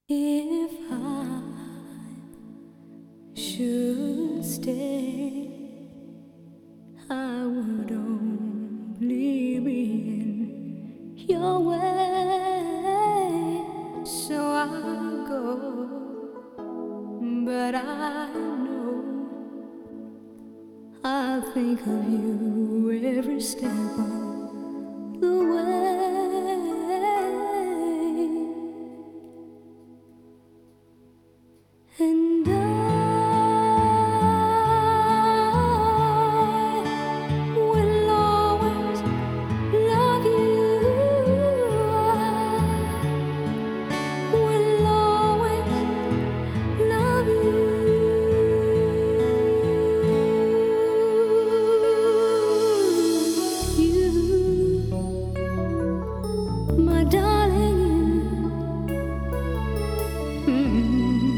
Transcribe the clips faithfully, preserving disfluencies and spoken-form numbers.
If I should stay, I would only be in your way. So I'll go, but I know I'll think of you every step of the way. And I will always love you. I will always love you. You, my darling, you. Mm.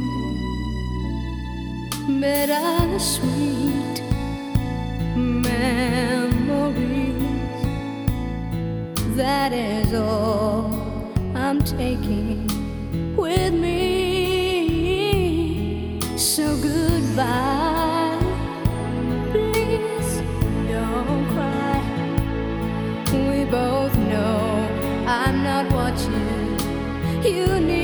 Bittersweet memories, that is all I'm taking with me. So goodbye, please don't cry. We both know I'm not what you, you need.